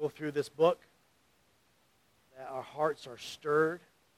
go through this book, that our hearts are stirred,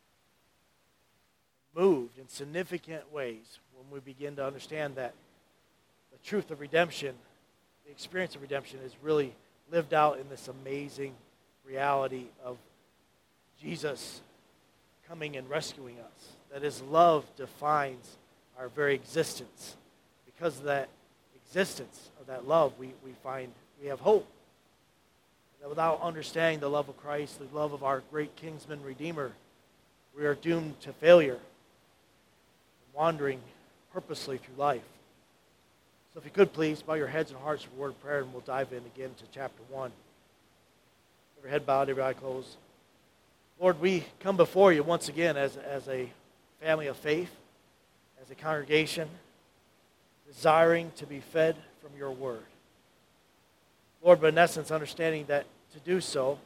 moved in significant ways when we begin to understand that the truth of redemption, the experience of redemption, is really lived out in this amazing reality of Jesus coming and rescuing us. That His love defines our very existence. Because of that existence, of that love, we find we have hope. That without understanding the love of Christ, the love of our great kinsman redeemer, we are doomed to failure, wandering purposely through life. So if you could please bow your heads and hearts for a word of prayer, and we'll dive in again to chapter 1. Every head bowed, every eye closed. Lord, we come before you once again as a family of faith, as a congregation, desiring to be fed from your word. Lord, but in essence, understanding that to do so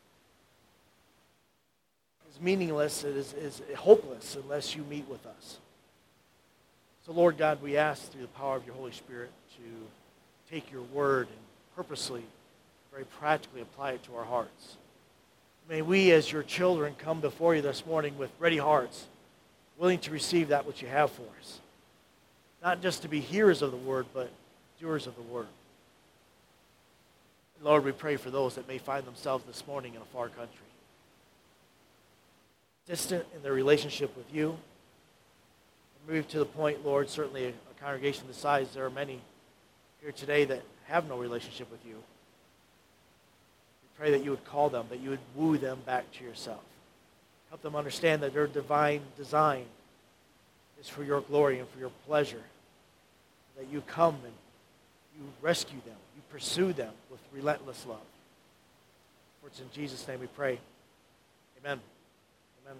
is meaningless, it is hopeless unless you meet with us. So Lord God, we ask through the power of your Holy Spirit to take your word and purposely, very practically apply it to our hearts. May we as your children come before you this morning with ready hearts, willing to receive that which you have for us. Not just to be hearers of the word, but doers of the word. Lord, we pray for those that may find themselves this morning in a far country, distant in their relationship with you. Move to the point, Lord, certainly a congregation this size, there are many here today that have no relationship with you. We pray that you would call them, that you would woo them back to yourself. Help them understand that their divine design is for your glory and for your pleasure. That you come and you rescue them, you pursue them with relentless love. For it's in Jesus' name we pray. Amen. Amen.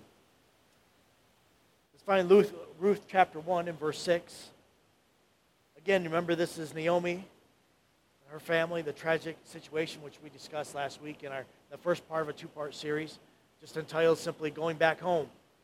Let's find Ruth chapter 1 and verse 6. Again, remember this is Naomi and her family, the tragic situation which we discussed last week in the first part of a two-part series, just entitled simply Going Back Home.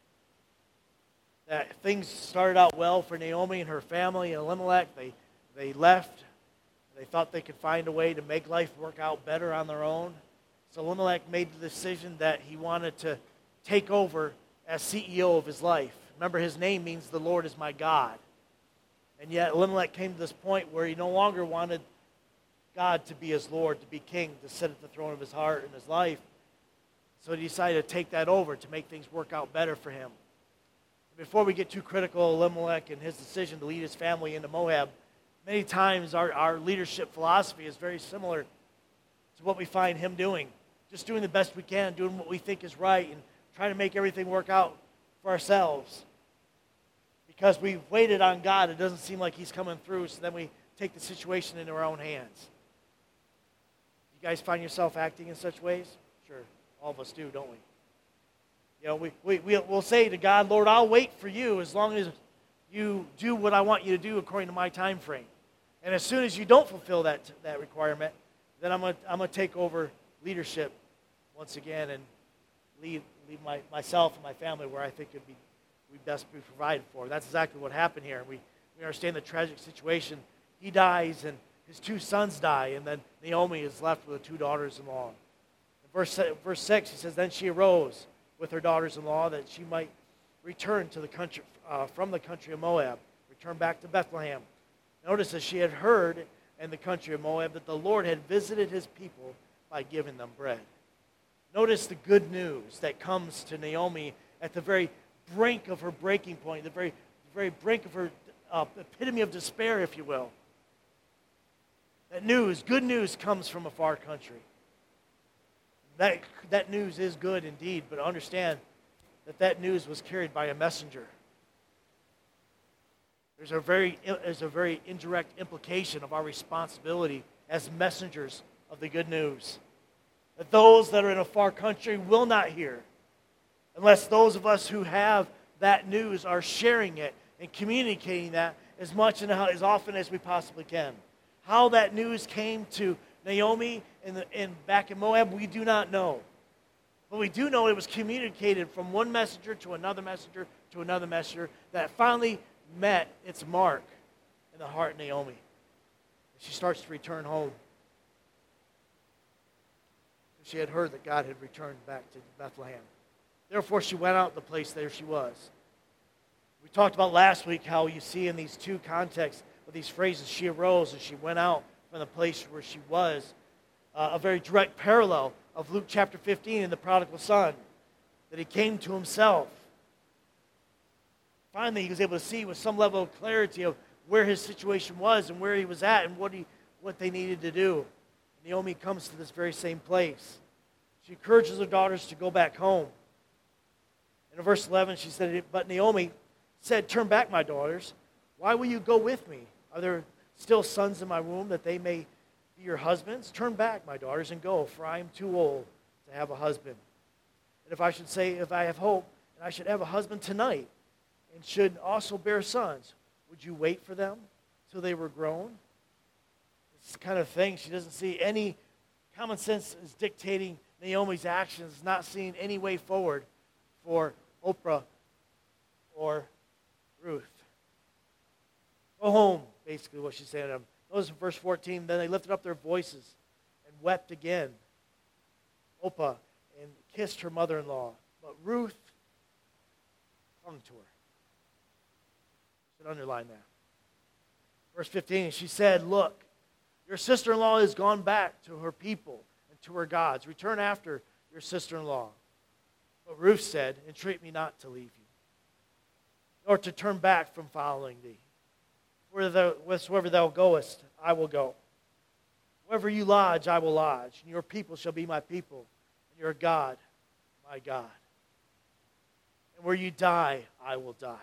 That things started out well for Naomi and her family and Elimelech. They left. They thought they could find a way to make life work out better on their own. So Elimelech made the decision that he wanted to take over as CEO of his life. Remember, his name means the Lord is my God. And yet Elimelech came to this point where he no longer wanted God to be his Lord, to be king, to sit at the throne of his heart and his life. So he decided to take that over to make things work out better for him. Before we get too critical of Elimelech and his decision to lead his family into Moab, many times our leadership philosophy is very similar to what we find him doing. Just doing the best we can, doing what we think is right, and trying to make everything work out for ourselves. Because we've waited on God, it doesn't seem like he's coming through, so then we take the situation into our own hands. You guys find yourself acting in such ways? Sure, all of us do, don't we? You know, we'll say to God, Lord, I'll wait for you as long as you do what I want you to do according to my time frame. And as soon as you don't fulfill that requirement, then I'm gonna take over leadership once again and lead myself and my family where I think we best be provided for. That's exactly what happened here. We understand the tragic situation. He dies and his two sons die, and then Naomi is left with the two daughters-in-law. In verse 6, he says, then she arose with her daughters-in-law that she might return to the country from the country of Moab, return back to Bethlehem. Notice that she had heard in the country of Moab that the Lord had visited his people by giving them bread. Notice the good news that comes to Naomi at the very brink of her breaking point, the very brink of her epitome of despair, if you will. That news, good news, comes from a far country. That news is good indeed, but understand that news was carried by a messenger. There's a very indirect implication of our responsibility as messengers of the good news. That those that are in a far country will not hear unless those of us who have that news are sharing it and communicating that as much and as often as we possibly can. How that news came to Naomi back in Moab, we do not know. But we do know it was communicated from one messenger to another messenger to another messenger that finally met its mark in the heart of Naomi. She starts to return home. She had heard that God had returned back to Bethlehem. Therefore, she went out the place there she was. We talked about last week how you see in these two contexts of these phrases, she arose and she went out from the place where she was, a very direct parallel of Luke chapter 15 and the prodigal son, that he came to himself. Finally, he was able to see with some level of clarity of where his situation was and where he was at and what they needed to do. Naomi comes to this very same place. She encourages her daughters to go back home. In verse 11, she said, but Naomi said, turn back, my daughters. Why will you go with me? Are there still sons in my womb that they may be your husbands? Turn back, my daughters, and go, for I am too old to have a husband. And if I should say, if I have hope, and I should have a husband tonight, and should also bear sons, would you wait for them till they were grown? This kind of thing, she doesn't see any common sense is dictating Naomi's actions, not seeing any way forward for Oprah or Ruth. Go home, basically what she's saying to them. Notice in verse 14, then they lifted up their voices and wept again. Oprah and kissed her mother-in-law. But Ruth clung to her. You should underline that. Verse 15, she said, look, your sister-in-law has gone back to her people and to her gods. Return after your sister-in-law. But Ruth said, entreat me not to leave you, nor to turn back from following thee. Wheresoever thou goest, I will go. Wherever you lodge, I will lodge. And your people shall be my people, and your God, my God. And where you die, I will die.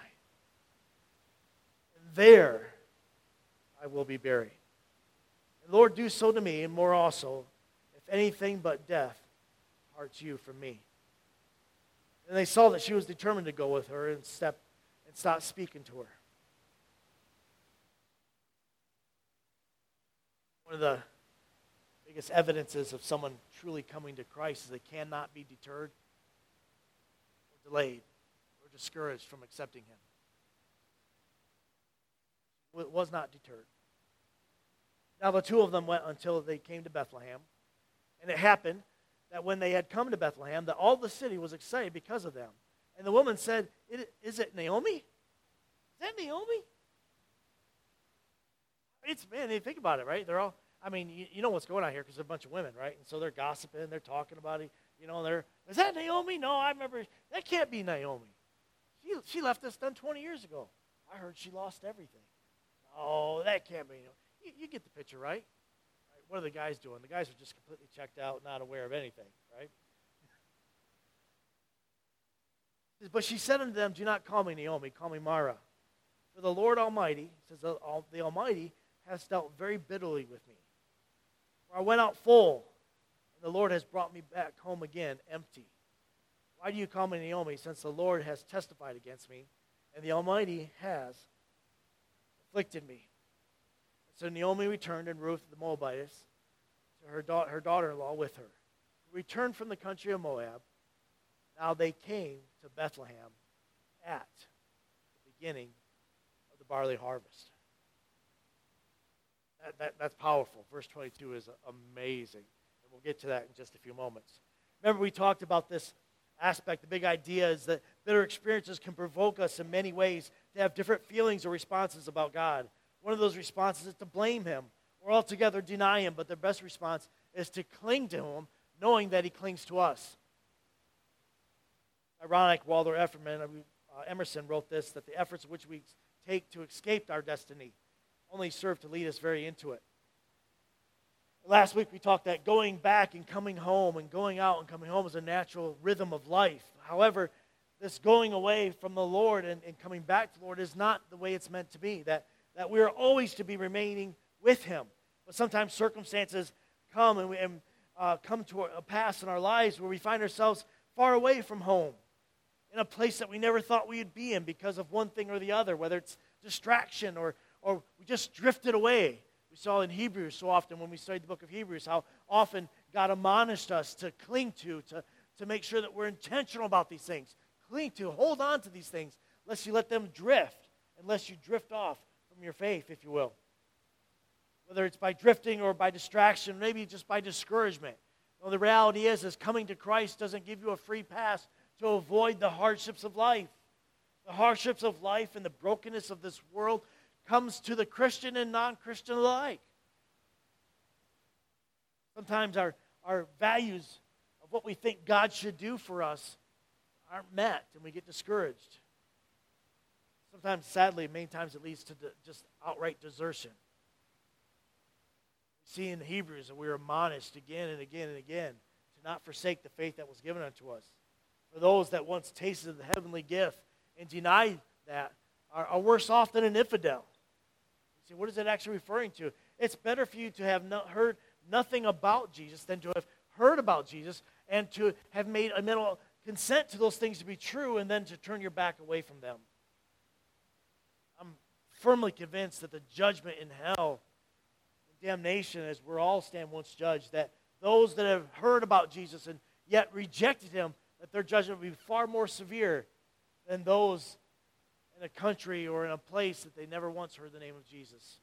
And there I will be buried. And Lord, do so to me, and more also, if anything but death parts you from me. And they saw that she was determined to go with her and stopped speaking to her. One of the biggest evidences of someone truly coming to Christ is they cannot be deterred or delayed or discouraged from accepting him. It was not deterred. Now the two of them went until they came to Bethlehem. And it happened that when they had come to Bethlehem, that all the city was excited because of them. And the woman said, is it Naomi? Is that Naomi? Man, they think about it, right? They're all, you know what's going on here because they're a bunch of women, right? And so they're gossiping, they're talking about it. Is that Naomi? No, I remember, that can't be Naomi. She left us 20 years ago. I heard she lost everything. Oh, that can't be Naomi. You get the picture, right? What are the guys doing? The guys are just completely checked out, not aware of anything, right? But she said unto them, do not call me Naomi, call me Mara. For the Lord Almighty, says the Almighty, has dealt very bitterly with me. For I went out full, and the Lord has brought me back home again empty. Why do you call me Naomi, since the Lord has testified against me, and the Almighty has afflicted me? So Naomi returned, and Ruth the Moabitess, to her daughter-in-law with her, who returned from the country of Moab. Now they came to Bethlehem at the beginning of the barley harvest. That's powerful. Verse 22 is amazing. And we'll get to that in just a few moments. Remember, we talked about this aspect. The big idea is that bitter experiences can provoke us in many ways to have different feelings or responses about God. One of those responses is to blame him or altogether deny him, but the best response is to cling to him, knowing that he clings to us. Ironic, Walter Emerson wrote this, that the efforts which we take to escape our destiny only serve to lead us very into it. Last week we talked that going back and coming home and going out and coming home is a natural rhythm of life. However, this going away from the Lord and coming back to the Lord is not the way it's meant to be, that we are always to be remaining with him. But sometimes circumstances come and come to a pass in our lives where we find ourselves far away from home, in a place that we never thought we would be in because of one thing or the other, whether it's distraction or we just drifted away. We saw in Hebrews so often when we studied the book of Hebrews how often God admonished us to cling to make sure that we're intentional about these things. Cling to, hold on to these things, lest you let them drift, unless you drift off from your faith, if you will. Whether it's by drifting or by distraction, maybe just by discouragement. Well, the reality is coming to Christ doesn't give you a free pass to avoid the hardships of life. The hardships of life and the brokenness of this world comes to the Christian and non-Christian alike. Sometimes our values of what we think God should do for us aren't met, and we get discouraged. Sometimes, sadly, many times it leads to just outright desertion. We see in the Hebrews that we are admonished again and again and again to not forsake the faith that was given unto us. For those that once tasted the heavenly gift and denied that are worse off than an infidel. You see, what is it actually referring to? It's better for you to have heard nothing about Jesus than to have heard about Jesus and to have made a mental consent to those things to be true and then to turn your back away from them. I'm firmly convinced that the judgment in hell and damnation, as we're all stand once judged, that those that have heard about Jesus and yet rejected him, that their judgment will be far more severe than those in a country or in a place that they never once heard the name of Jesus.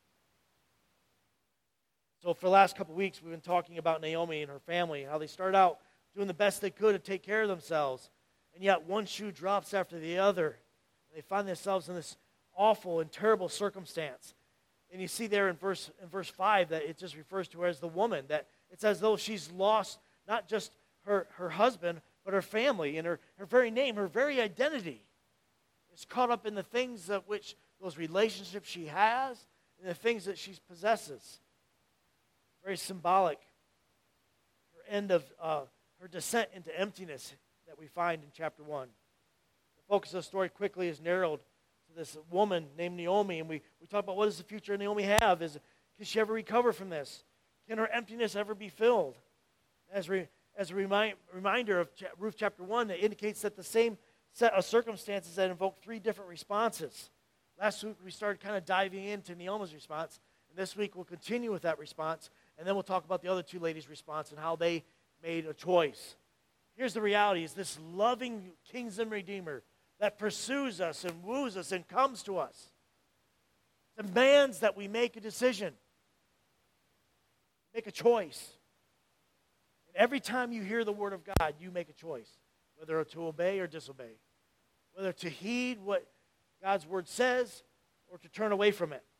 So for the last couple of weeks, we've been talking about Naomi and her family, how they start out doing the best they could to take care of themselves, and yet one shoe drops after the other. They find themselves in this awful and terrible circumstance. And you see there in verse 5 that it just refers to her as the woman, that it's as though she's lost not just her husband, but her family and her very name, her very identity is caught up in the things of which those relationships she has and the things that she possesses. Very symbolic. Her end of her descent into emptiness that we find in chapter 1. The focus of the story quickly is narrowed to this woman named Naomi, and we talk about what does the future of Naomi have? Can she ever recover from this? Can her emptiness ever be filled? As a reminder of Ruth chapter 1, that indicates that the same set of circumstances that invoke three different responses. Last week we started kind of diving into Naomi's response, and this week we'll continue with that response, and then we'll talk about the other two ladies' response and how they made a choice. Here's the reality, is this loving kinsman redeemer that pursues us and woos us and comes to us, demands that we make a decision, make a choice. And every time you hear the word of God, you make a choice, whether to obey or disobey, whether to heed what God's word says or to turn away from it.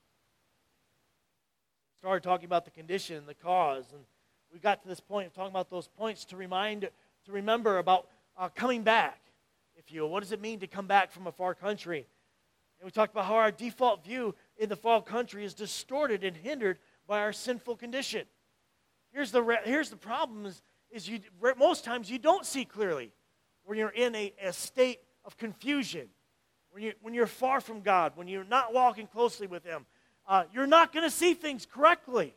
We started talking about the condition, the cause, and we got to this point of talking about those points to remember about coming back, if you will. What does it mean to come back from a far country? And we talked about how our default view in the far country is distorted and hindered by our sinful condition. Here's the problem is most times you don't see clearly when you're in a state of confusion, when you're far from God, when you're not walking closely with Him. You're not going to see things correctly.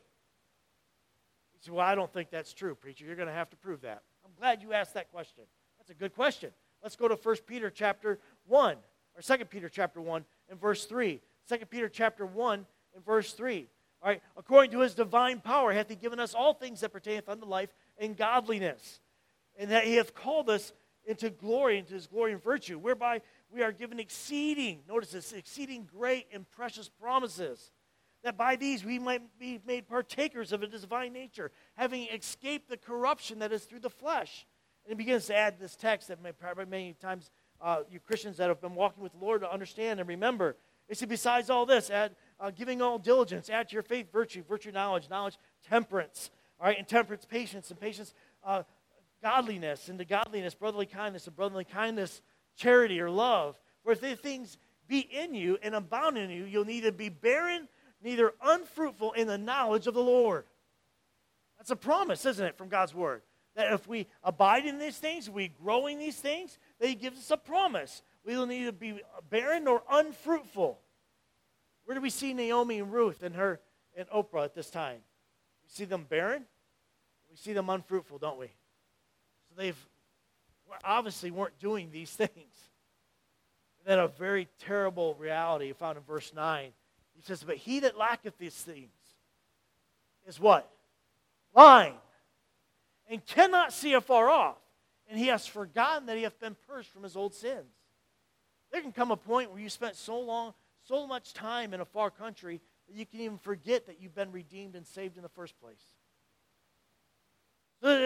You say, well, I don't think that's true, preacher. You're going to have to prove that. I'm glad you asked that question. That's a good question. Let's go to 1 Peter chapter 1, or 2 Peter chapter 1 and verse 3. 2 Peter chapter 1 and verse 3. All right, according to His divine power hath He given us all things that pertaineth unto life and godliness, and that He hath called us into glory, into His glory and virtue, whereby we are given exceeding great and precious promises, that by these we might be made partakers of a divine nature, having escaped the corruption that is through the flesh. And it begins to add this text that probably many times you Christians that have been walking with the Lord to understand and remember. It said, besides all this, add giving all diligence, add to your faith virtue, virtue knowledge, knowledge temperance, all right, and temperance patience, and patience godliness, and to godliness brotherly kindness, and brotherly kindness charity or love. For if these things be in you and abound in you, you'll neither be barren, neither unfruitful in the knowledge of the Lord. That's a promise, isn't it, from God's word? That if we abide in these things, if we grow in these things, that He gives us a promise. We will neither be barren nor unfruitful. Where do we see Naomi and Ruth and Oprah at this time? We see them barren. We see them unfruitful, don't we? So they obviously weren't doing these things. And then a very terrible reality found in verse 9. He says, but he that lacketh these things is what? Blind, and cannot see afar off, and he has forgotten that he hath been purged from his old sins. There can come a point where you spent so much time in a far country that you can even forget that you've been redeemed and saved in the first place. So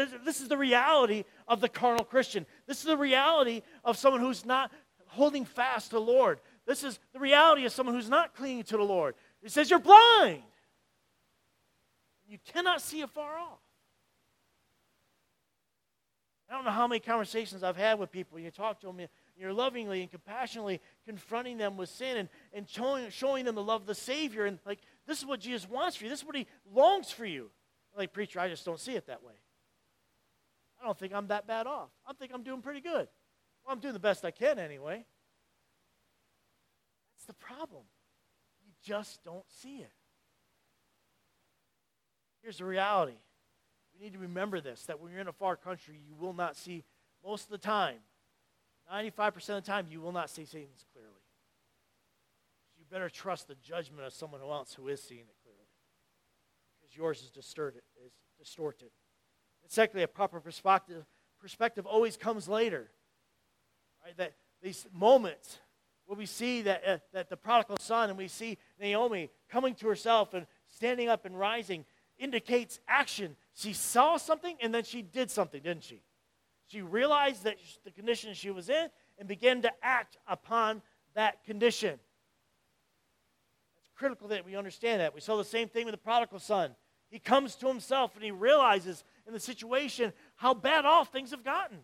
This is the reality of the carnal Christian. This is the reality of someone who's not holding fast to the Lord. This is the reality of someone who's not clinging to the Lord. He says, you're blind. You cannot see afar off. I don't know how many conversations I've had with people. You talk to them, you're lovingly and compassionately confronting them with sin and showing them the love of the Savior. And like, this is what Jesus wants for you. This is what he longs for you. Like, preacher, I just don't see it that way. I don't think I'm that bad off. I think I'm doing pretty good. Well, I'm doing the best I can anyway. That's the problem. You just don't see it. Here's the reality. We need to remember this, that when you're in a far country, you will not see, most of the time, 95% of the time, you will not see things clearly. You better trust the judgment of someone else who is seeing it clearly, because yours is distorted. And secondly, a proper perspective always comes later. Right? That these moments where we see that the prodigal son and we see Naomi coming to herself and standing up and rising indicates action. She saw something and then she did something, didn't she? She realized that the condition she was in and began to act upon that condition. It's critical that we understand that. We saw the same thing with the prodigal son. He comes to himself and he realizes in the situation how bad off things have gotten.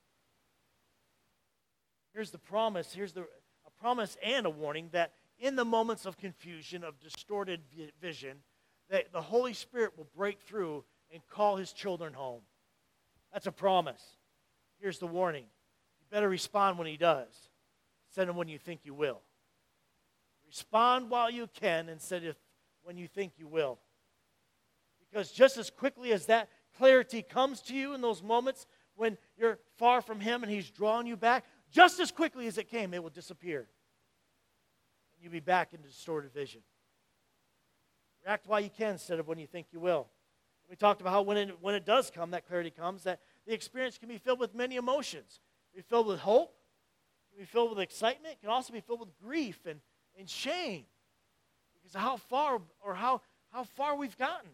Here's the promise. Here's a promise and a warning that in the moments of confusion, of distorted vision, that the Holy Spirit will break through and call his children home. That's a promise. Here's the warning. You better respond when he does, instead of when you think you will. Respond while you can instead of when you think you will. Because just as quickly as that clarity comes to you in those moments when you're far from him and he's drawing you back, just as quickly as it came, it will disappear. And you'll be back into distorted vision. React while you can instead of when you think you will. We talked about how when it does come, that clarity comes, that the experience can be filled with many emotions. It can be filled with hope. It can be filled with excitement. It can also be filled with grief and shame. Because of how far we've gotten.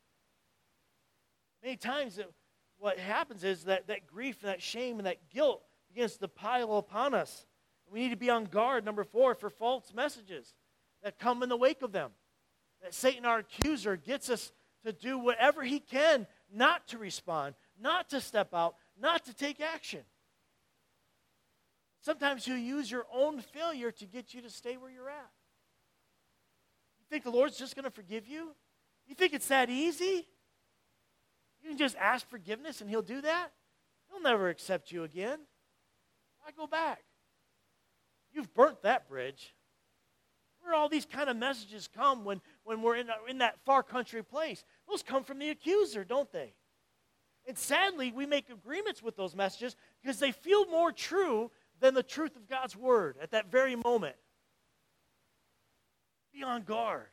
Many times what happens is that grief and that shame and that guilt begins to pile upon us. We need to be on guard, number 4, for false messages that come in the wake of them. That Satan, our accuser, gets us to do whatever he can not to respond, not to step out, not to take action. Sometimes he'll use your own failure to get you to stay where you're at. You think the Lord's just going to forgive you? You think it's that easy? You can just ask forgiveness and he'll do that? He'll never accept you again. Why go back? You've burnt that bridge. Where all these kind of messages come when we're in that far country place? Those come from the accuser, don't they? And sadly, we make agreements with those messages because they feel more true than the truth of God's word at that very moment. Be on guard.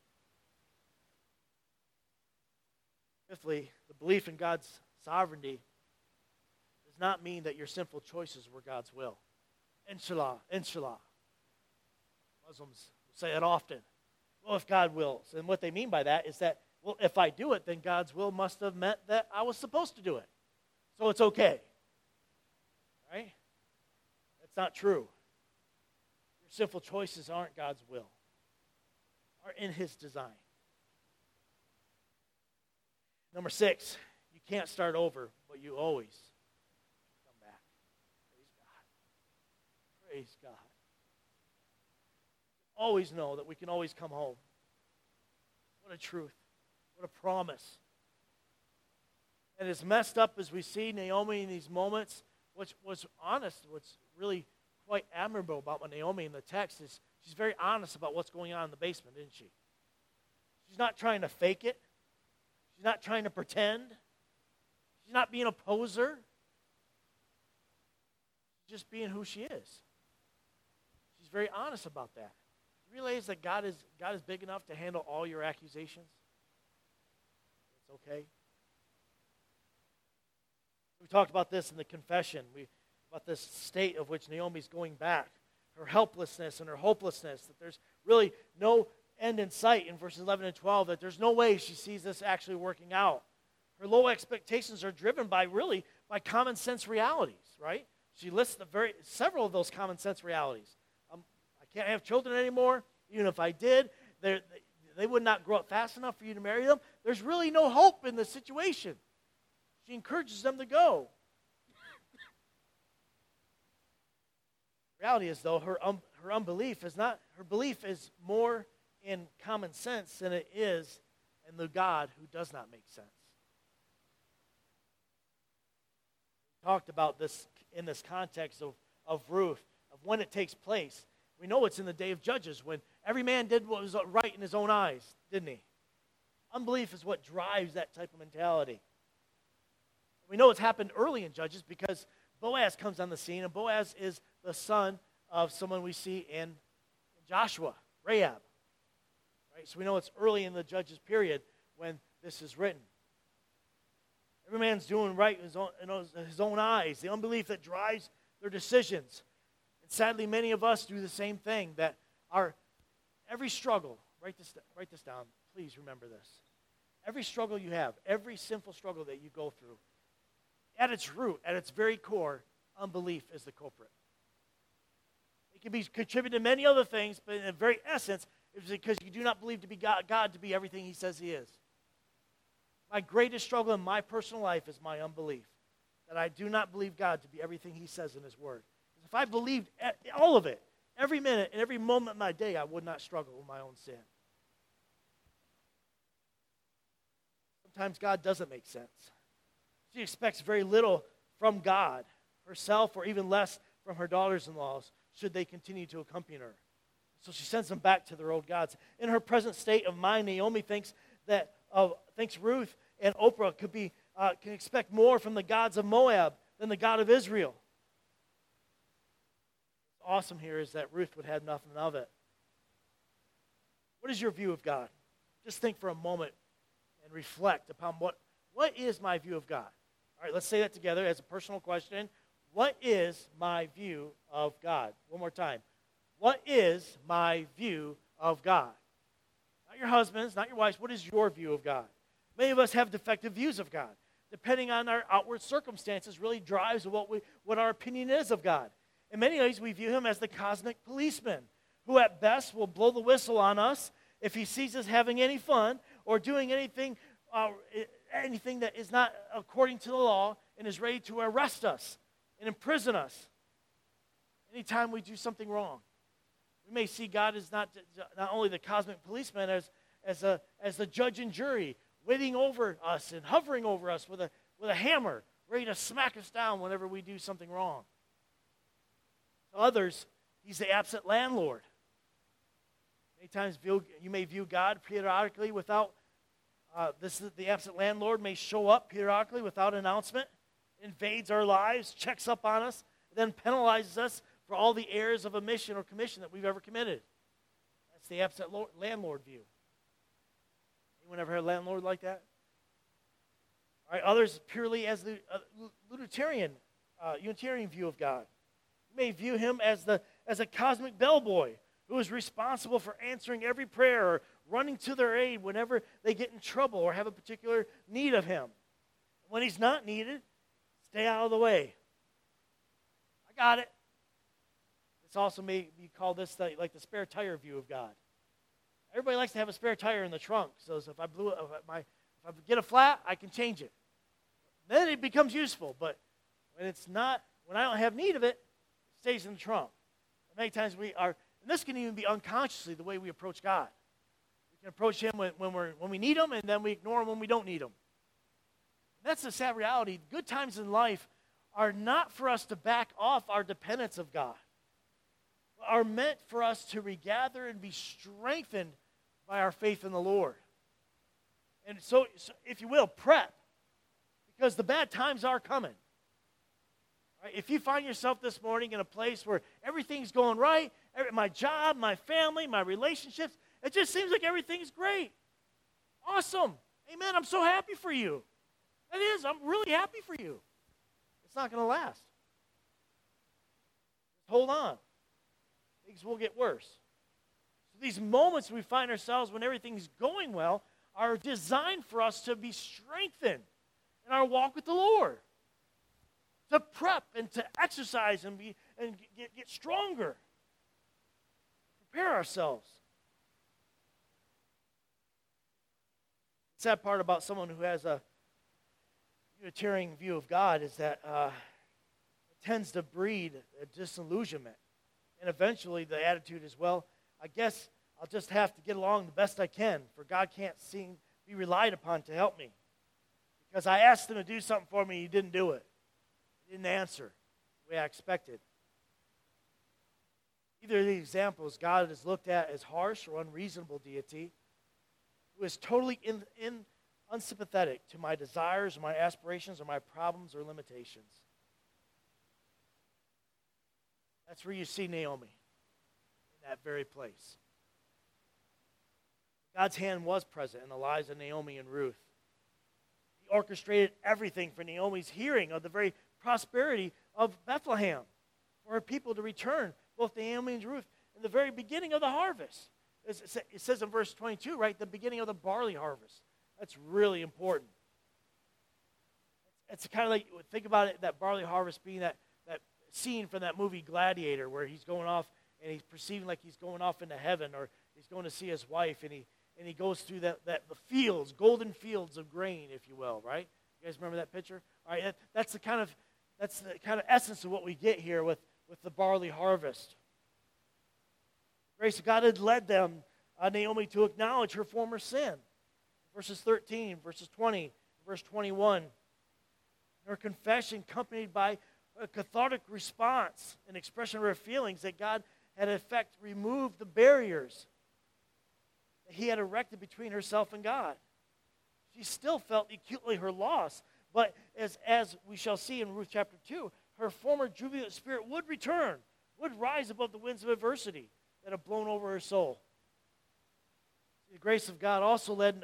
Fifthly, the belief in God's sovereignty does not mean that your sinful choices were God's will. Inshallah, inshallah. Muslims say it often. Well, if God wills. And what they mean by that is that, well, if I do it, then God's will must have meant that I was supposed to do it. So it's okay. Right? That's not true. Your sinful choices aren't God's will. Are in his design. Number 6, you can't start over, but you always come back. Praise God. Praise God. Always know that we can always come home. What a truth. What a promise. And as messed up as we see Naomi in these moments, what's honest, what's really quite admirable about Naomi in the text is she's very honest about what's going on in the basement, isn't she? She's not trying to fake it. She's not trying to pretend. She's not being a poser. She's just being who she is. She's very honest about that. You realize that God is big enough to handle all your accusations? It's okay. We talked about this in the confession, about this state of which Naomi's going back, her helplessness and her hopelessness, that there's really no end in sight in verses 11 and 12, that there's no way she sees this actually working out. Her low expectations are driven by common sense realities, right? She lists several of those common sense realities. I can't have children anymore. Even if I did, they would not grow up fast enough for you to marry them. There's really no hope in the situation. She encourages them to go. Reality is, though, her unbelief is not, her belief is more in common sense than it is in the God who does not make sense. We talked about this in this context of Ruth, of when it takes place. We know it's in the day of Judges when every man did what was right in his own eyes, didn't he? Unbelief is what drives that type of mentality. We know it's happened early in Judges because Boaz comes on the scene, and Boaz is the son of someone we see in Joshua, Rahab. Right? So we know it's early in the Judges period when this is written. Every man's doing right in his own eyes, the unbelief that drives their decisions. And sadly, many of us do the same thing, that every struggle, write this down, please remember this. Every struggle you have, every sinful struggle that you go through, at its root, at its very core, unbelief is the culprit. It can be contributed to many other things, but in the very essence, it's because you do not believe to be God to be everything He says He is. My greatest struggle in my personal life is my unbelief, that I do not believe God to be everything He says in His Word. If I believed all of it, every minute and every moment of my day, I would not struggle with my own sin. Sometimes God doesn't make sense. She expects very little from God, herself, or even less from her daughters-in-laws, should they continue to accompany her. So she sends them back to their old gods. In her present state of mind, Naomi thinks Ruth and Oprah can expect more from the gods of Moab than the God of Israel. What's awesome here is that Ruth would have nothing of it. What is your view of God? Just think for a moment and reflect upon what is my view of God? All right, let's say that together as a personal question. What is my view of God? One more time. What is my view of God? Not your husband's, not your wife's. What is your view of God? Many of us have defective views of God. Depending on our outward circumstances really drives what our opinion is of God. In many ways, we view Him as the cosmic policeman who at best will blow the whistle on us if He sees us having any fun or doing anything that is not according to the law, and is ready to arrest us and imprison us anytime we do something wrong. We may see God as not only the cosmic policeman, as the judge and jury, waiting over us and hovering over us with a hammer, ready to smack us down whenever we do something wrong. To others, He's the absent landlord. Many times you may view God periodically without the absent landlord may show up periodically without announcement, invades our lives, checks up on us, then penalizes us for all the errors of omission or commission that we've ever committed. That's the absent landlord view. Anyone ever had a landlord like that? All right, others purely as the Unitarian view of God. You may view Him as a cosmic bellboy who is responsible for answering every prayer or running to their aid whenever they get in trouble or have a particular need of Him. When He's not needed, stay out of the way. I got it. This also may be called like the spare tire view of God. Everybody likes to have a spare tire in the trunk, so if I get a flat, I can change it. Then it becomes useful, but when I don't have need of it, it stays in the trunk. And many times and this can even be unconsciously the way we approach God. We can approach Him when we need Him, and then we ignore Him when we don't need Him. And that's the sad reality. Good times in life are not for us to back off our dependence of God, but are meant for us to regather and be strengthened by our faith in the Lord. And so if you will, prep, because the bad times are coming. Right? If you find yourself this morning in a place where everything's going right, my job, my family, my relationships, it just seems like everything's great. Awesome. Amen. I'm so happy for you. That is, I'm really happy for you. It's not going to last. Just hold on. Things will get worse. So these moments we find ourselves when everything's going well are designed for us to be strengthened in our walk with the Lord. To prep and to exercise and get stronger. Prepare ourselves. The sad part about someone who has a Unitarian view of God is that it tends to breed a disillusionment. And eventually the attitude is, well, I guess I'll just have to get along the best I can, for God can't be relied upon to help me. Because I asked him to do something for me, he didn't do it. He didn't answer the way I expected. Either of these examples, God is looked at as harsh or unreasonable deity who is totally unsympathetic to my desires or my aspirations or my problems or limitations. That's where you see Naomi, in that very place. God's hand was present in the lives of Naomi and Ruth. He orchestrated everything for Naomi's hearing of the very prosperity of Bethlehem, for her people to return, both Naomi and Ruth, in the very beginning of the harvest. It says in verse 22, right, the beginning of the barley harvest. That's really important. It's kind of like, think about it, that barley harvest being that scene from that movie Gladiator, where he's going off and he's perceiving like he's going off into heaven, or he's going to see his wife, and he goes through the fields, golden fields of grain, if you will, right? You guys remember that picture? All right, that's the kind of essence of what we get here with the barley harvest. The grace of God had led them, Naomi, to acknowledge her former sin. Verses 13, verses 20, verse 21. Her confession accompanied by a cathartic response, an expression of her feelings that God had in effect removed the barriers that he had erected between herself and God. She still felt acutely her loss, but as we shall see in Ruth chapter 2, her former jubilant spirit would return, would rise above the winds of adversity that have blown over her soul. The grace of God also led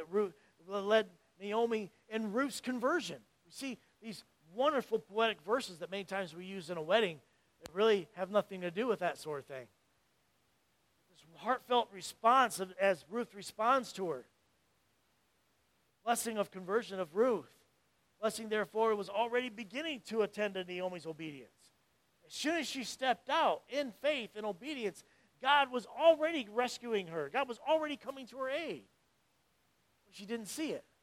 Naomi in Ruth's conversion. We see these wonderful poetic verses that many times we use in a wedding that really have nothing to do with that sort of thing. This heartfelt response as Ruth responds to her. Blessing of conversion of Ruth. Blessing, therefore, was already beginning to attend to Naomi's obedience. As soon as she stepped out in faith and obedience, God was already rescuing her. God was already coming to her aid. But she didn't see it.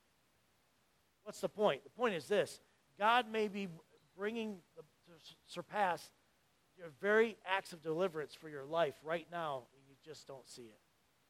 What's the point? The point is this. God may be bringing to surpass your very acts of deliverance for your life right now, and you just don't see it.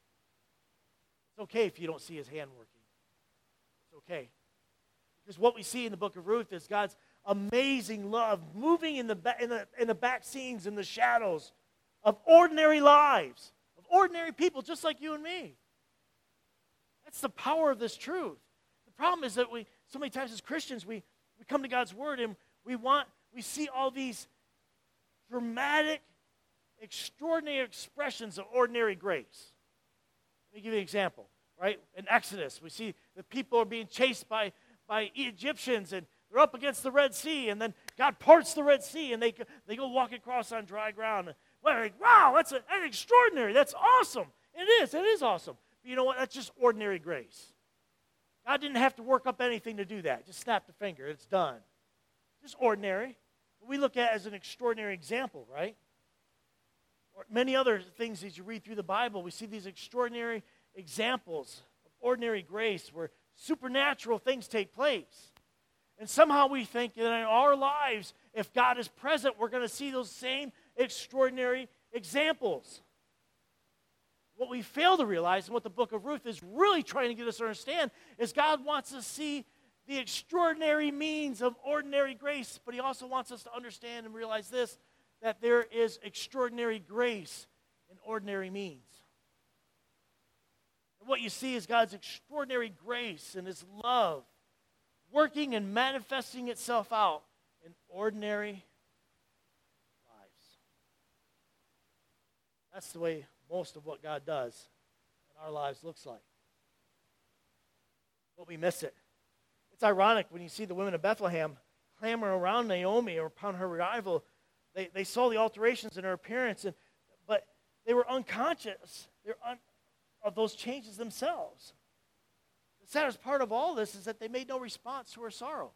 It's okay if you don't see his hand working. It's okay. Because what we see in the book of Ruth is God's amazing love moving in the back scenes, in the shadows of ordinary lives, of ordinary people just like you and me. That's the power of this truth. The problem is that so many times as Christians, we come to God's word and we see all these dramatic, extraordinary expressions of ordinary grace. Let me give you an example, right? In Exodus, we see the people are being chased by Egyptians, and they're up against the Red Sea, and then God parts the Red Sea, and they go walk across on dry ground. We're like, wow, that's extraordinary. That's awesome. It is awesome. But you know what? That's just ordinary grace. God didn't have to work up anything to do that. Just snap the finger. It's done. Just ordinary. But we look at it as an extraordinary example, right? Or many other things as you read through the Bible, we see these extraordinary examples of ordinary grace where supernatural things take place. And somehow we think that in our lives, if God is present, we're going to see those same extraordinary examples. What we fail to realize, and what the book of Ruth is really trying to get us to understand, is God wants us to see the extraordinary means of ordinary grace, but he also wants us to understand and realize this, that there is extraordinary grace in ordinary means. And what you see is God's extraordinary grace and his love working and manifesting itself out in ordinary lives. That's the way most of what God does in our lives looks like. But we miss it. It's ironic when you see the women of Bethlehem clamor around Naomi or upon her arrival. They saw the alterations in her appearance, but they were unconscious of those changes themselves. The saddest part of all this is that they made no response to her sorrow.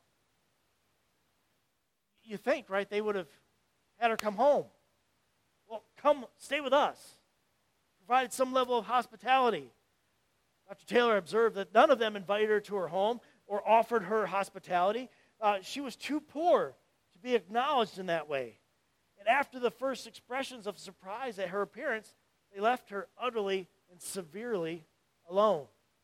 You think, right, they would have had her come home. Well, come stay with us. Provided some level of hospitality. Dr. Taylor observed that none of them invited her to her home or offered her hospitality. She was too poor to be acknowledged in that way. And after the first expressions of surprise at her appearance, they left her utterly and severely alone.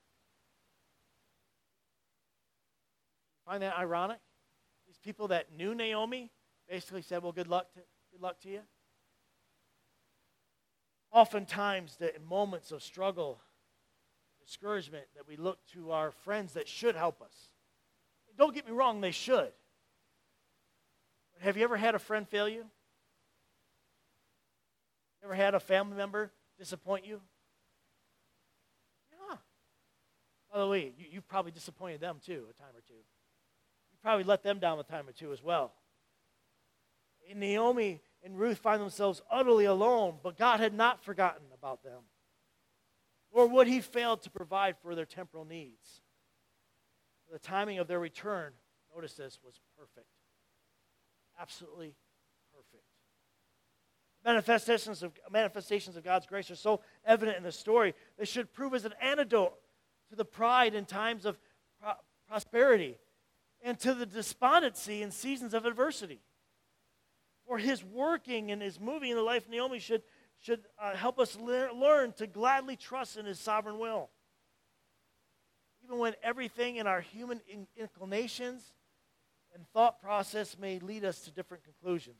Find that ironic? These people that knew Naomi basically said, well, good luck to you. Oftentimes, in moments of struggle, discouragement, that we look to our friends that should help us. Don't get me wrong, they should. But have you ever had a friend fail you? Ever had a family member disappoint you? Yeah. By the way, you've probably disappointed them too, a time or two. You probably let them down a time or two as well. And Naomi and Ruth find themselves utterly alone, but God had not forgotten about them. Nor would he fail to provide for their temporal needs. The timing of their return, notice this, was perfect. Absolutely perfect. Manifestations of God's grace are so evident in the story, they should prove as an antidote to the pride in times of prosperity and to the despondency in seasons of adversity. For his working and his moving in the life of Naomi should help us learn to gladly trust in his sovereign will. Even when everything in our human inclinations and thought process may lead us to different conclusions.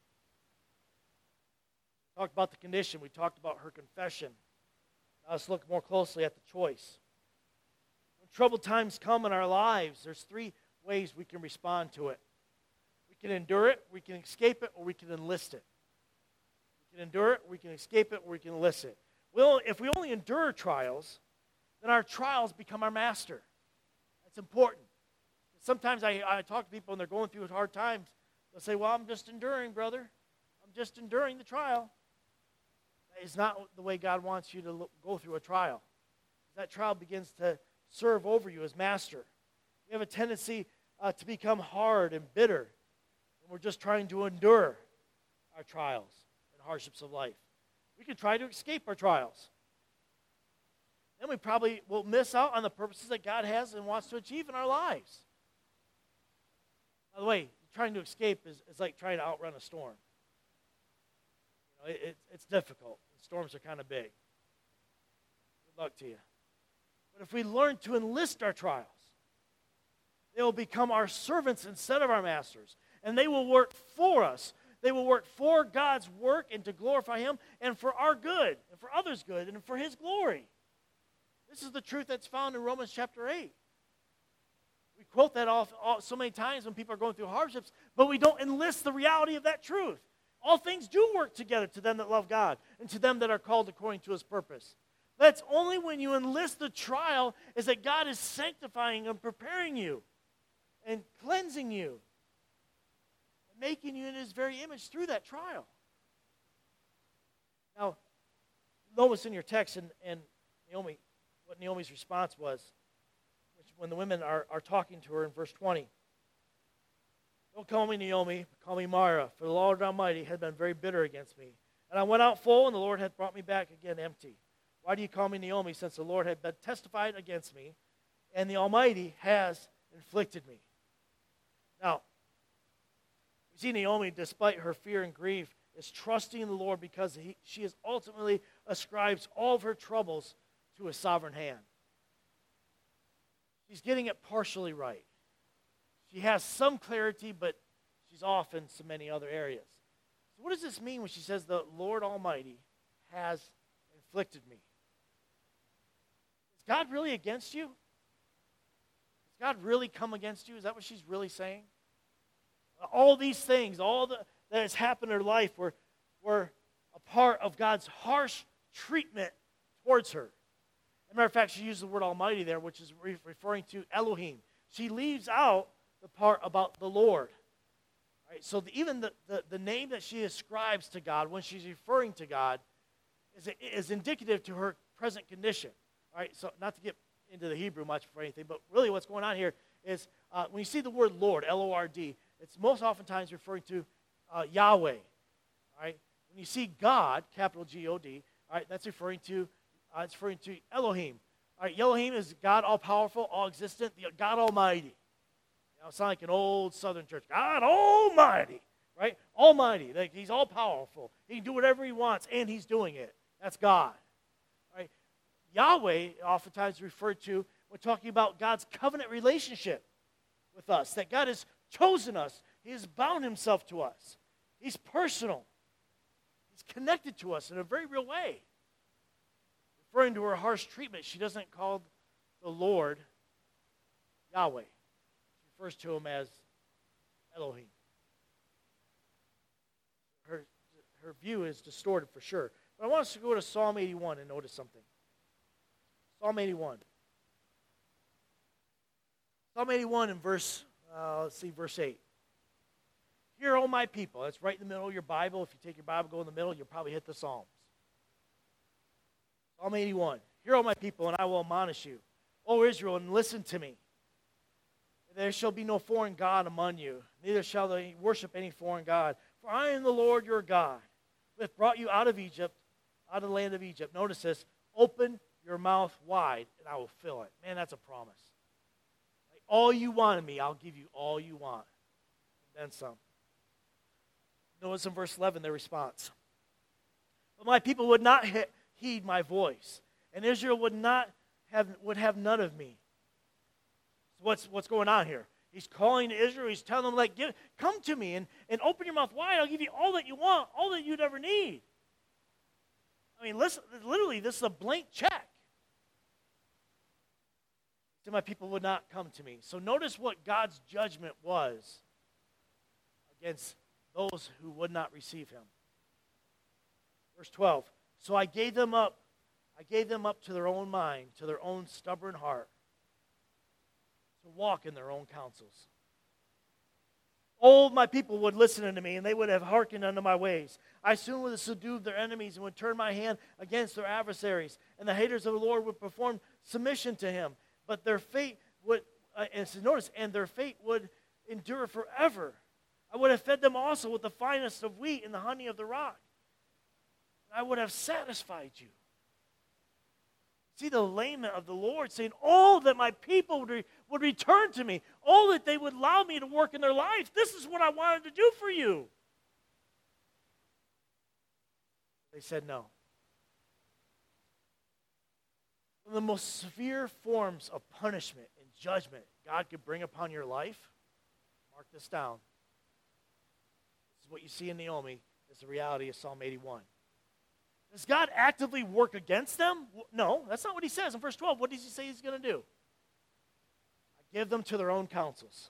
We talked about the condition. We talked about her confession. Now let's look more closely at the choice. When troubled times come in our lives, there's three ways we can respond to it. We can endure it, we can escape it, or we can enlist it. We can endure it, we can escape it, or we can enlist it. Well, if we only endure trials, then our trials become our master. That's important. Sometimes I talk to people and they're going through hard times. They'll say, well, I'm just enduring, brother. I'm just enduring the trial. That is not the way God wants you to go through a trial. That trial begins to serve over you as master. We have a tendency to become hard and bitter. And we're just trying to endure our trials and hardships of life. We can try to escape our trials. Then we probably will miss out on the purposes that God has and wants to achieve in our lives. By the way, trying to escape is like trying to outrun a storm. You know, it's difficult. The storms are kind of big. Good luck to you. But if we learn to enlist our trials, they will become our servants instead of our masters. And they will work for us. They will work for God's work and to glorify him and for our good and for others' good and for his glory. This is the truth that's found in Romans chapter 8. We quote that so many times when people are going through hardships, but we don't enlist the reality of that truth. All things do work together to them that love God and to them that are called according to his purpose. That's only when you enlist the trial is that God is sanctifying and preparing you and cleansing you and making you in his very image through that trial. Now, notice in your text and Naomi, what Naomi's response was when the women are talking to her in verse 20. Don't call me Naomi, but call me Mara, for the Lord Almighty had been very bitter against me. And I went out full, and the Lord had brought me back again empty. Why do you call me Naomi, since the Lord had been testified against me, and the Almighty has inflicted me? Now, we see Naomi, despite her fear and grief, is trusting in the Lord because she is ultimately ascribes all of her troubles to his sovereign hand. She's getting it partially right. She has some clarity, but she's off in so many other areas. So what does this mean when she says the Lord Almighty has inflicted me? Is God really against you? Has God really come against you? Is that what she's really saying? All these things, that has happened in her life were a part of God's harsh treatment towards her. As a matter of fact, she used the word Almighty there, which is referring to Elohim. She leaves out the part about the Lord. Right? So even the name that she ascribes to God when she's referring to God is indicative to her present condition. All right? So not to get into the Hebrew much for anything, but really what's going on here is when you see the word Lord, L-O-R-D, it's most oftentimes referring to Yahweh. All right? When you see God, capital G-O-D, all right, that's referring to Elohim. All right, Elohim is God all-powerful, all-existent, the God Almighty. It sounds like an old Southern church. God Almighty, right? Almighty. Like he's all-powerful. He can do whatever he wants, and he's doing it. That's God. Right? Yahweh oftentimes referred to when talking about God's covenant relationship with us, that God has chosen us. He has bound himself to us. He's personal. He's connected to us in a very real way. Referring to her harsh treatment, she doesn't call the Lord Yahweh. She refers to him as Elohim. Her view is distorted for sure. But I want us to go to Psalm 81 and notice something. Psalm 81. Psalm 81 in verse 8. Hear, O my people. That's right in the middle of your Bible. If you take your Bible, go in the middle, you'll probably hit the Psalms. Psalm 81. Hear, O my people, and I will admonish you. O Israel, and listen to me. There shall be no foreign God among you, neither shall they worship any foreign God. For I am the Lord your God, who hath brought you out of Egypt, out of the land of Egypt. Notice this. Open your mouth wide, and I will fill it. Man, that's a promise. Like, all you want of me, I'll give you all you want. And then some. Notice in verse 11 their response. But my people would not heed my voice, and Israel would have none of me. So what's going on here? He's calling to Israel. He's telling them, like, come to me and open your mouth wide. I'll give you all that you want, all that you'd ever need. I mean, listen, literally, this is a blank check. So my people would not come to me. So notice what God's judgment was against those who would not receive him. Verse 12. So I gave them up to their own mind, to their own stubborn heart, to walk in their own counsels. Oh, my people would listen unto me, and they would have hearkened unto my ways. I soon would have subdued their enemies and would turn my hand against their adversaries, and the haters of the Lord would perform submission to him. But their fate would, and their fate would endure forever. I would have fed them also with the finest of wheat and the honey of the rock. I would have satisfied you. See the lament of the Lord saying, oh, that my people would return to me. Oh, that they would allow me to work in their life. This is what I wanted to do for you. They said no. One of the most severe forms of punishment and judgment God could bring upon your life, mark this down. This is what you see in Naomi. It's the reality of Psalm 81. Does God actively work against them? No, that's not what he says. In verse 12, what does he say he's going to do? I give them to their own counsels.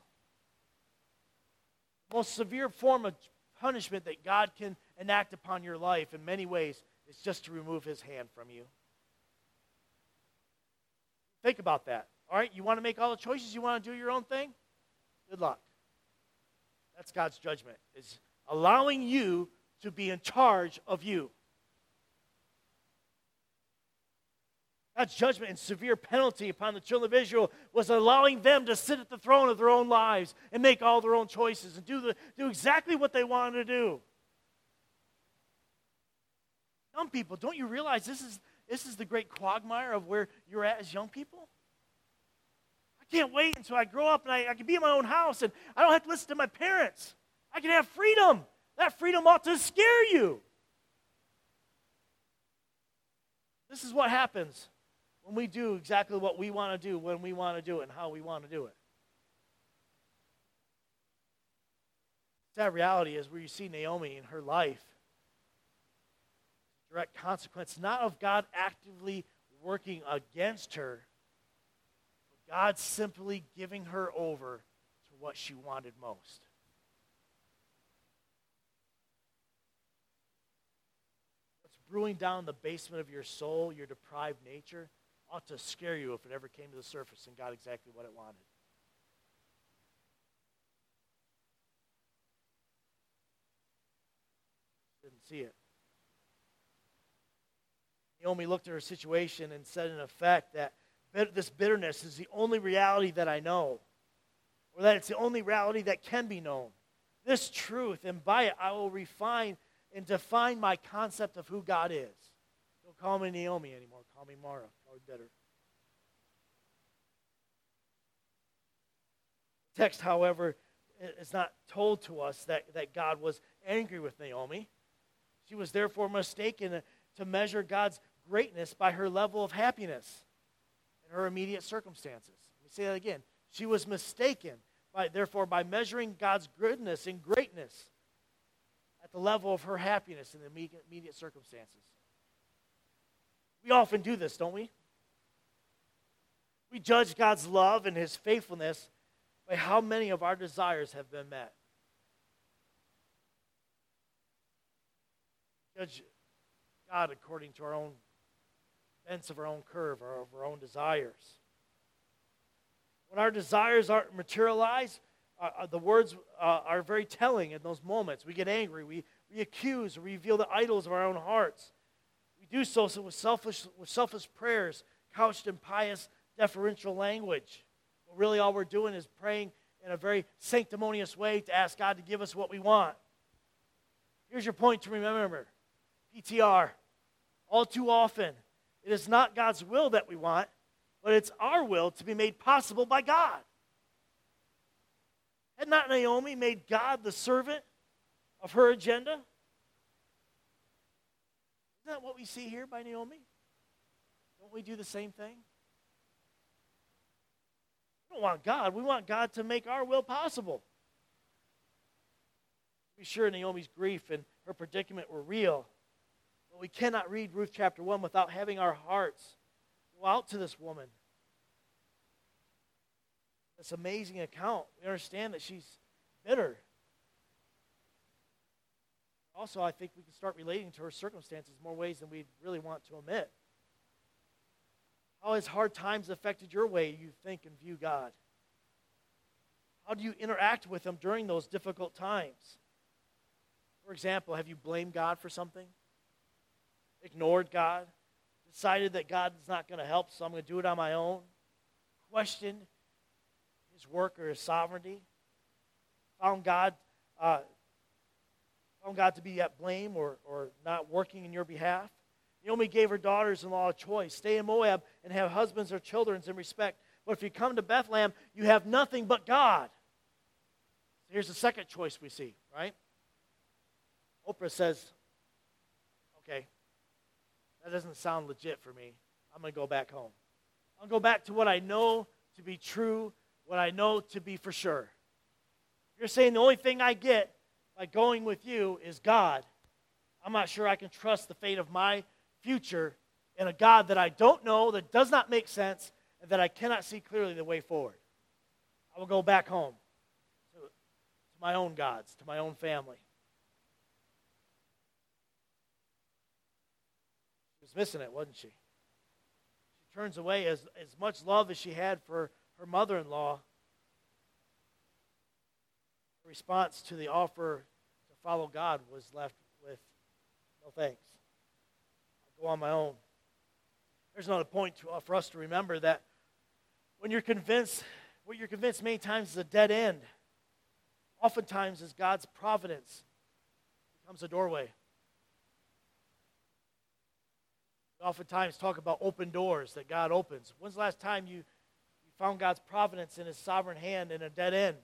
The most severe form of punishment that God can enact upon your life in many ways is just to remove his hand from you. Think about that. All right, you want to make all the choices? You want to do your own thing? Good luck. That's God's judgment, is allowing you to be in charge of you. God's judgment and severe penalty upon the children of Israel was allowing them to sit at the throne of their own lives and make all their own choices and do exactly what they wanted to do. Young people, don't you realize this is the great quagmire of where you're at as young people? I can't wait until I grow up and I can be in my own house and I don't have to listen to my parents. I can have freedom. That freedom ought to scare you. This is what happens when we do exactly what we want to do, when we want to do it, and how we want to do it. That reality is where you see Naomi in her life. Direct consequence, not of God actively working against her, but God simply giving her over to what she wanted most. What's brewing down the basement of your soul, your deprived nature, ought to scare you if it ever came to the surface and got exactly what it wanted. Didn't see it. Naomi looked at her situation and said in effect that this bitterness is the only reality that I know, or that it's the only reality that can be known. This truth, and by it I will refine and define my concept of who God is. Don't call me Naomi anymore. Call me Mara. Call me bitter. The text, however, is not told to us that God was angry with Naomi. She was therefore mistaken to measure God's greatness by her level of happiness in her immediate circumstances. Let me say that again. She was mistaken, therefore, by measuring God's goodness and greatness at the level of her happiness in the immediate circumstances. We often do this, don't we? We judge God's love and His faithfulness by how many of our desires have been met. Judge God according to our own bents of our own curve or of our own desires. When our desires aren't materialized, the words are very telling in those moments. We get angry, we accuse, we reveal the idols of our own hearts. We do so with selfish prayers couched in pious, deferential language. But really all we're doing is praying in a very sanctimonious way to ask God to give us what we want. Here's your point to remember. PTR. All too often, it is not God's will that we want, but it's our will to be made possible by God. Had not Naomi made God the servant of her agenda? Isn't that what we see here by Naomi? Don't we do the same thing? We don't want God. We want God to make our will possible. To be sure, Naomi's grief and her predicament were real. But we cannot read Ruth chapter 1 without having our hearts go out to this woman. This amazing account. We understand that she's bitter. Also, I think we can start relating to her circumstances more ways than we really want to admit. How has hard times affected your way you think and view God? How do you interact with Him during those difficult times? For example, have you blamed God for something? Ignored God? Decided that God is not going to help, so I'm going to do it on my own? Questioned His work or His sovereignty? Found God to be at blame or not working in your behalf? Naomi gave her daughters-in-law a choice. Stay in Moab and have husbands or children in respect. But if you come to Bethlehem, you have nothing but God. So here's the second choice we see, right? Oprah says, okay, that doesn't sound legit for me. I'm going to go back home. I'll go back to what I know to be true, what I know to be for sure. You're saying the only thing I get by going with you is God. I'm not sure I can trust the fate of my future in a God that I don't know, that does not make sense, and that I cannot see clearly the way forward. I will go back home to my own gods, to my own family. She was missing it, wasn't she? She turns away as much love as she had for her mother-in-law. Her response to the offer to follow God was left with no thanks. I'll go on my own. There's another point for us to remember that when you're convinced, what you're convinced many times is a dead end, oftentimes is God's providence becomes a doorway. We oftentimes talk about open doors that God opens. When's the last time you found God's providence in His sovereign hand in a dead end?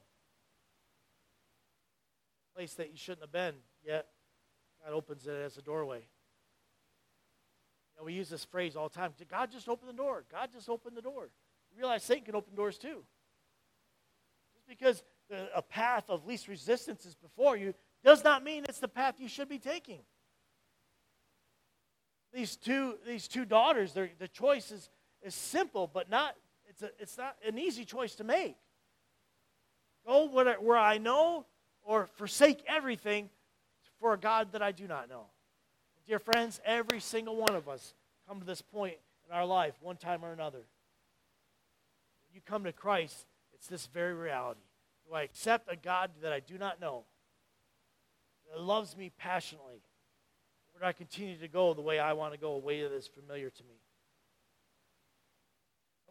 A place that you shouldn't have been, yet God opens it as a doorway. You know, we use this phrase all the time. Did God just open the door? God just opened the door. You realize Satan can open doors too. Just because a path of least resistance is before you does not mean it's the path you should be taking. These two daughters, the choice is simple, but it's not an easy choice to make. Go where I know, or forsake everything for a God that I do not know. Dear friends, every single one of us come to this point in our life one time or another. When you come to Christ, it's this very reality. Do I accept a God that I do not know, that loves me passionately? Or do I continue to go the way I want to go, a way that is familiar to me?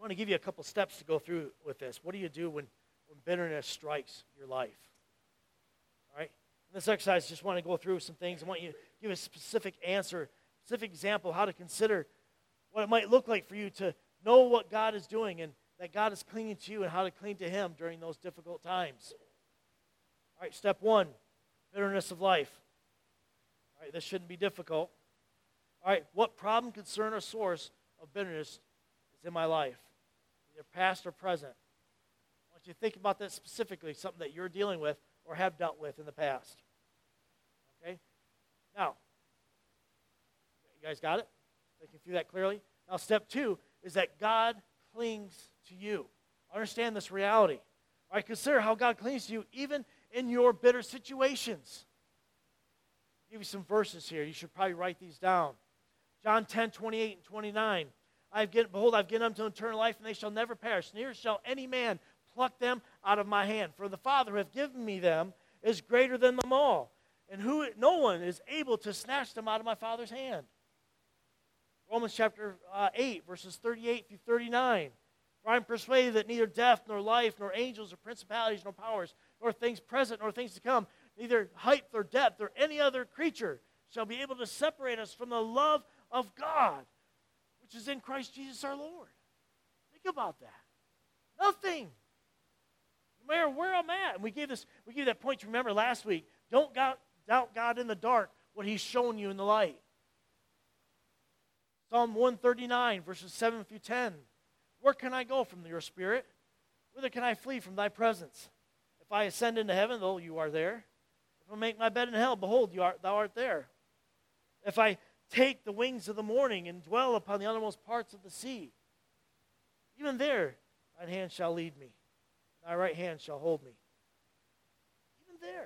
I want to give you a couple steps to go through with this. What do you do when bitterness strikes your life? All right? In this exercise, I just want to go through some things. I want you to give a specific answer, specific example, how to consider what it might look like for you to know what God is doing and that God is clinging to you and how to cling to Him during those difficult times. All right, step one, bitterness of life. All right, this shouldn't be difficult. All right, what problem, concern, or source of bitterness is in my life? Either past or present. I want you to think about that specifically, something that you're dealing with or have dealt with in the past. Okay? Now, you guys got it? Thinking through that clearly? Now, step two is that God clings to you. Understand this reality. All right, consider how God clings to you even in your bitter situations. I'll give you some verses here. You should probably write these down. John 10:28 and 29. Behold, I've given them to eternal life, and they shall never perish. Neither shall any man pluck them out of my hand. For the Father who hath given me them is greater than them all, and no one is able to snatch them out of my Father's hand. Romans chapter 8, verses 38 through 39. For I am persuaded that neither death, nor life, nor angels, or principalities, nor powers, nor things present, nor things to come, neither height nor depth, or any other creature shall be able to separate us from the love of God, which is in Christ Jesus our Lord. Think about that. Nothing. No matter where I'm at. And we gave that point to remember last week. Don't doubt God in the dark, what He's shown you in the light. Psalm 139, verses 7 through 10. Where can I go from your spirit? Whither can I flee from thy presence? If I ascend into heaven, lo, you are there. If I make my bed in hell, behold, thou art there. If I take the wings of the morning and dwell upon the uttermost parts of the sea, even there thine hand shall lead me, thy right hand shall hold me. Even there.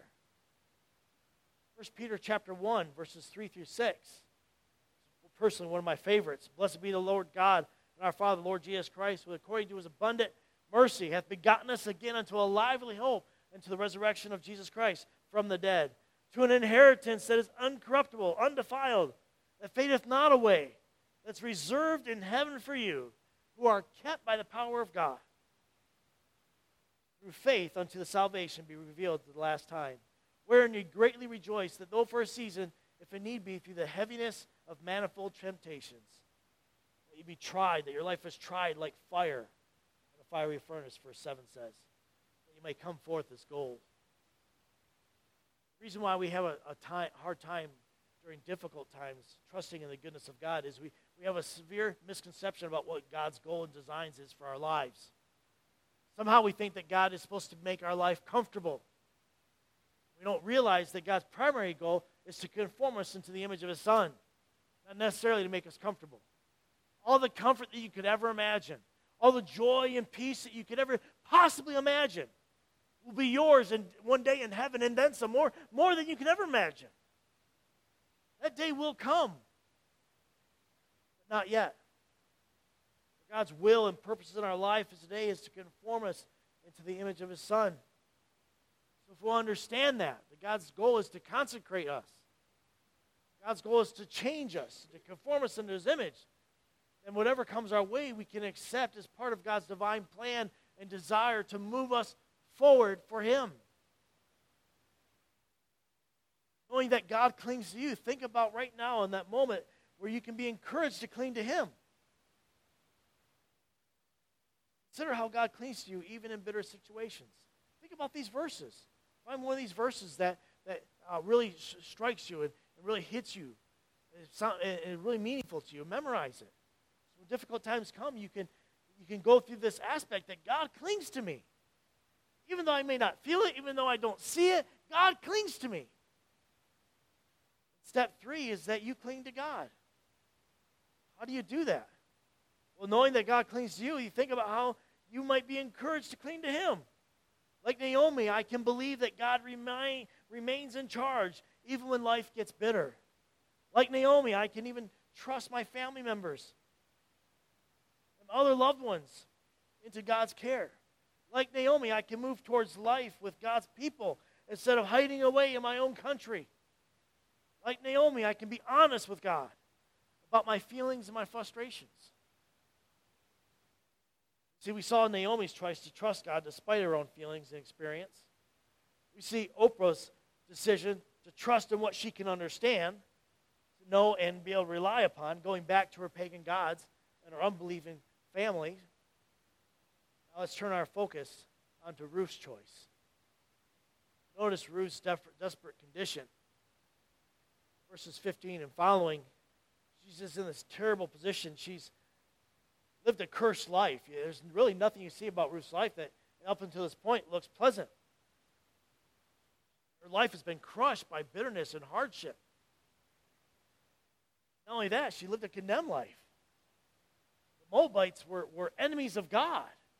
1 Peter chapter 1, verses 3 through 6. Personally, one of my favorites. Blessed be the Lord God and our Father, Lord Jesus Christ, who according to His abundant mercy hath begotten us again unto a lively hope and to the resurrection of Jesus Christ from the dead, to an inheritance that is uncorruptible, undefiled, that fadeth not away, that's reserved in heaven for you, who are kept by the power of God, through faith unto the salvation be revealed at the last time, wherein ye greatly rejoice, that though for a season, if it need be, through the heaviness of manifold temptations, that you be tried, that your life is tried like fire in a fiery furnace, verse 7 says, that you may come forth as gold. The reason why we have a hard time during difficult times trusting in the goodness of God is we have a severe misconception about what God's goal and designs is for our lives. Somehow we think that God is supposed to make our life comfortable. We don't realize that God's primary goal is to conform us into the image of His Son, not necessarily to make us comfortable. All the comfort that you could ever imagine, all the joy and peace that you could ever possibly imagine will be yours in one day in heaven, and then some more than you could ever imagine. That day will come, but not yet. God's will and purposes in our life today is to conform us into the image of His Son. So if we'll understand that God's goal is to consecrate us, God's goal is to change us, to conform us into His image, then whatever comes our way, we can accept as part of God's divine plan and desire to move us forward for Him. Knowing that God clings to you, think about right now in that moment where you can be encouraged to cling to Him. Consider how God clings to you even in bitter situations. Think about these verses. Find one of these verses that really strikes you and really hits you. It's really meaningful to you. Memorize it. So when difficult times come, you can go through this aspect that God clings to me. Even though I may not feel it, even though I don't see it, God clings to me. Step 3 is that you cling to God. How do you do that? Well, knowing that God clings to you, you think about how you might be encouraged to cling to Him. Like Naomi, I can believe that God remains in charge even when life gets bitter. Like Naomi, I can even trust my family members and other loved ones into God's care. Like Naomi, I can move towards life with God's people instead of hiding away in my own country. Like Naomi, I can be honest with God about my feelings and my frustrations. See, we saw Naomi's choice to trust God despite her own feelings and experience. We see Oprah's decision to trust in what she can understand, to know and be able to rely upon, going back to her pagan gods and her unbelieving family. Now let's turn our focus onto Ruth's choice. Notice Ruth's desperate condition. Verses 15 and following, she's just in this terrible position. She's lived a cursed life. There's really nothing you see about Ruth's life that up until this point looks pleasant. Her life has been crushed by bitterness and hardship. Not only that, she lived a condemned life. The Moabites were enemies of God.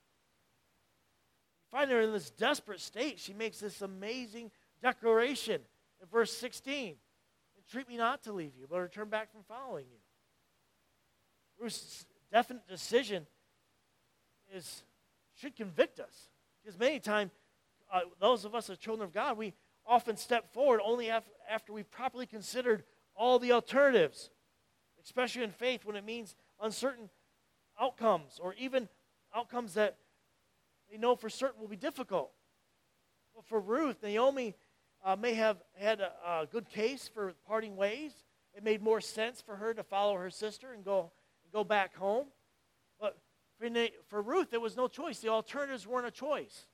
You find her in this desperate state. She makes this amazing declaration in verse 16. Entreat me not to leave you, but return back from following you. Ruth's definite decision should convict us. Because many times, those of us as children of God, we often step forward only after we've properly considered all the alternatives, especially in faith when it means uncertain outcomes or even outcomes that they know for certain will be difficult. But for Ruth, Naomi may have had a good case for parting ways. It made more sense for her to follow her sister and go back home. But for Ruth, there was no choice. The alternatives weren't a choice.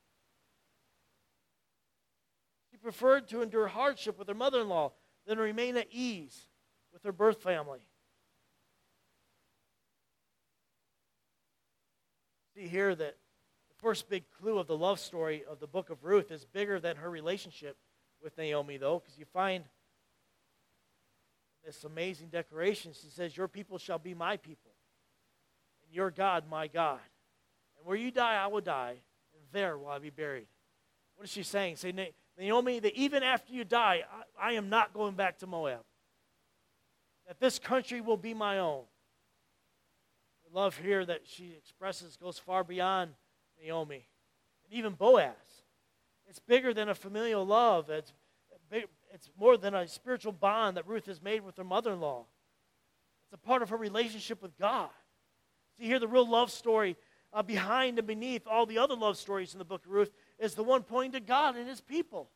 She preferred to endure hardship with her mother-in-law than remain at ease with her birth family. See here that the first big clue of the love story of the book of Ruth is bigger than her relationship with Naomi, though, because you find this amazing declaration. She says, your people shall be my people, and your God my God. And where you die, I will die, and there will I be buried. What is she saying? Say, Naomi, that even after you die, I am not going back to Moab. That this country will be my own. The love here that she expresses goes far beyond Naomi and even Boaz. It's bigger than a familial love. It's more than a spiritual bond that Ruth has made with her mother-in-law. It's a part of her relationship with God. See here, the real love story behind and beneath all the other love stories in the book of Ruth is the one pointing to God and his people.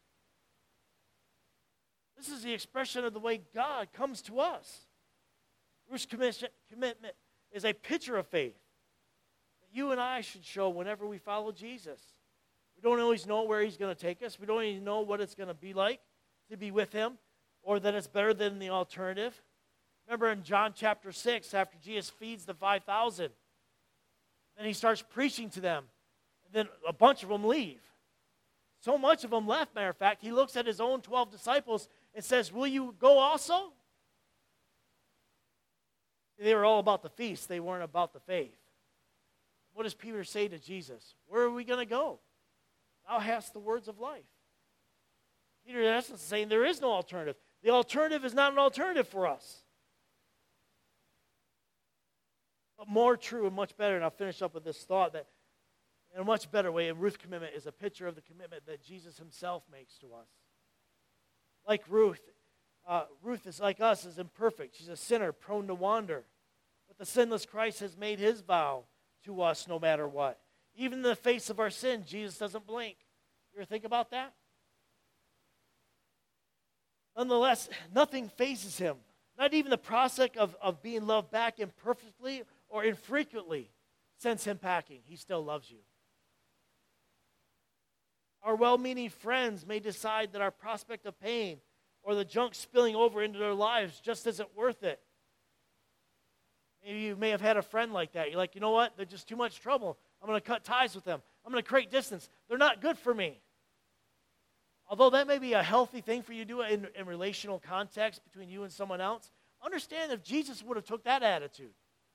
This is the expression of the way God comes to us. Ruth's commitment is a picture of faith that you and I should show whenever we follow Jesus. We don't always know where he's going to take us. We don't even know what it's going to be like to be with him, or that it's better than the alternative. Remember in John chapter 6, after Jesus feeds the 5,000, then he starts preaching to them, and then a bunch of them leave. So much of them left, matter of fact, he looks at his own 12 disciples and says, will you go also? They were all about the feast. They weren't about the faith. What does Peter say to Jesus? Where are we going to go? Thou hast the words of life. Peter, in essence, is saying there is no alternative. The alternative is not an alternative for us. But more true and much better, and I'll finish up with this thought, that in a much better way, a Ruth commitment is a picture of the commitment that Jesus himself makes to us. Like Ruth, Ruth is like us, is imperfect. She's a sinner, prone to wander. But the sinless Christ has made his vow to us no matter what. Even in the face of our sin, Jesus doesn't blink. You ever think about that? Nonetheless, nothing phases him. Not even the prospect of being loved back imperfectly or infrequently sends him packing. He still loves you. Our well-meaning friends may decide that our prospect of pain or the junk spilling over into their lives just isn't worth it. Maybe you may have had a friend like that. You're like, you know what? They're just too much trouble. I'm going to cut ties with them. I'm going to create distance. They're not good for me. Although that may be a healthy thing for you to do in relational context between you and someone else, understand if Jesus would have took that attitude.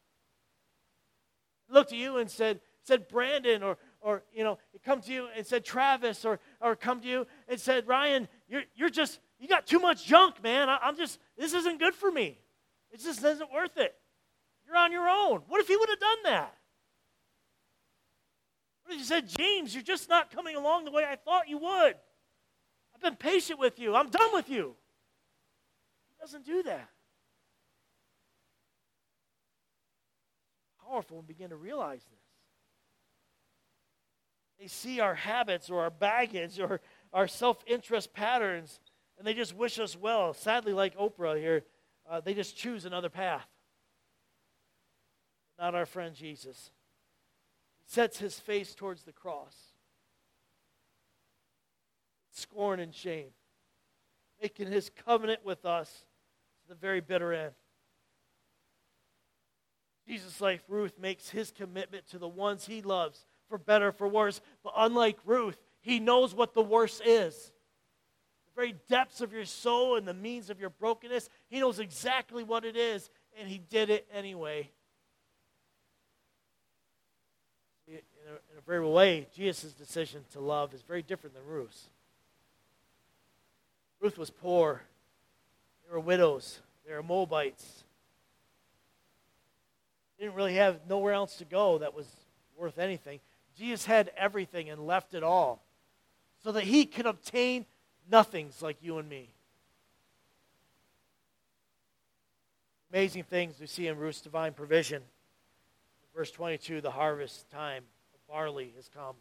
Looked at you and said Brandon, or it come to you and said Travis, or come to you and said, Ryan, you got too much junk, man. This isn't good for me. It just isn't worth it. You're on your own. What if he would have done that? What if he said, James, you're just not coming along the way I thought you would. I've been patient with you. I'm done with you. He doesn't do that. Powerful when we begin to realize this. They see our habits or our baggage or our self-interest patterns, and they just wish us well. Sadly, like Oprah here, they just choose another path. Not our friend Jesus. He sets his face towards the cross. Scorn and shame. Making his covenant with us to the very bitter end. Jesus, like Ruth, makes his commitment to the ones he loves, for better, for worse. But unlike Ruth, he knows what the worst is. The very depths of your soul and the means of your brokenness, he knows exactly what it is, and he did it anyway. In a very real way, Jesus' decision to love is very different than Ruth's. Ruth was poor. They were widows. They were Moabites. They didn't really have nowhere else to go that was worth anything. Jesus had everything and left it all so that he could obtain nothings like you and me. Amazing things we see in Ruth's divine provision. Verse 22, the harvest time of barley has come.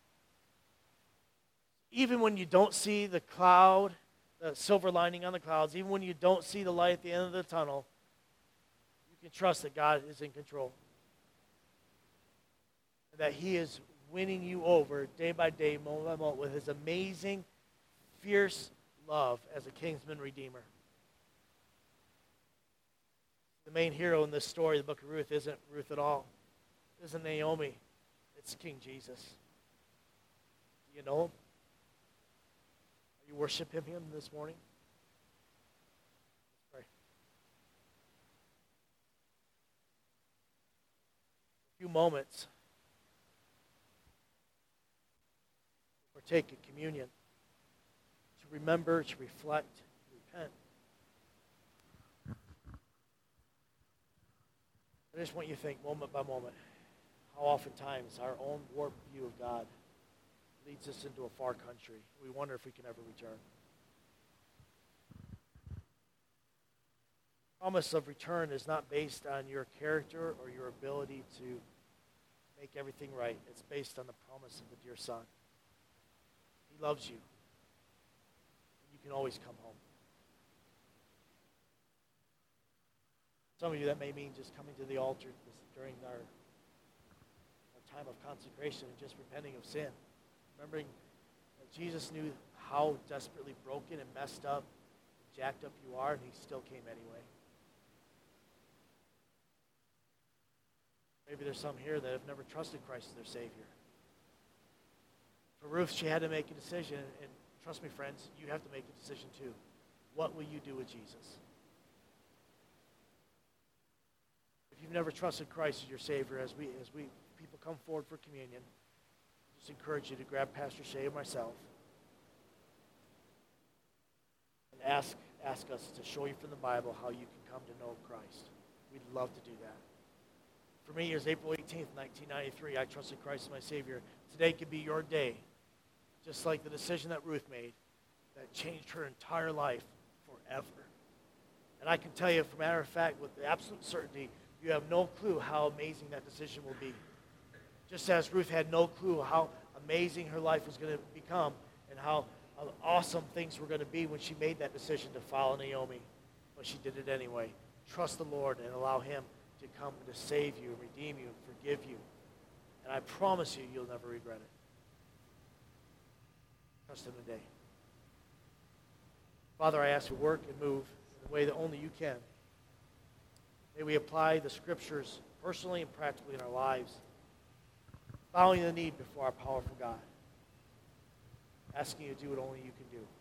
Even when you don't see the cloud, the silver lining on the clouds, even when you don't see the light at the end of the tunnel, you can trust that God is in control. And that he is winning you over day by day, moment by moment, with his amazing, fierce love as a kinsman redeemer. The main hero in this story, the book of Ruth, isn't Ruth at all. It isn't Naomi. It's King Jesus. Do you know him? Are you worshiping him this morning? Let's pray. A few moments. Partake in communion. To remember, to reflect, to repent. I just want you to think moment by moment how oftentimes our own warped view of God leads us into a far country. We wonder if we can ever return. The promise of return is not based on your character or your ability to make everything right. It's based on the promise of the dear Son. He loves you. You can always come home. Some of you, that may mean just coming to the altar during our time of consecration and just repenting of sin. Remembering that Jesus knew how desperately broken and messed up, jacked up you are, and he still came anyway. Maybe there's some here that have never trusted Christ as their Savior. For Ruth, she had to make a decision, and trust me, friends, you have to make a decision too. What will you do with Jesus? If you've never trusted Christ as your Savior, as we people come forward for communion, I just encourage you to grab Pastor Shay and myself and ask us to show you from the Bible how you can come to know Christ. We'd love to do that. For me, it was April 18th, 1993. I trusted Christ as my Savior. Today could be your day, just like the decision that Ruth made that changed her entire life forever. And I can tell you, for a matter of fact, with absolute certainty, you have no clue how amazing that decision will be. Just as Ruth had no clue how amazing her life was going to become and how awesome things were going to be when she made that decision to follow Naomi. But she did it anyway. Trust the Lord and allow him to come to save you, redeem you, and forgive you. And I promise you, you'll never regret it. Trust him today. Father, I ask you to work and move in the way that only you can. May we apply the scriptures personally and practically in our lives, bowing the knee before our powerful God, asking you to do what only you can do.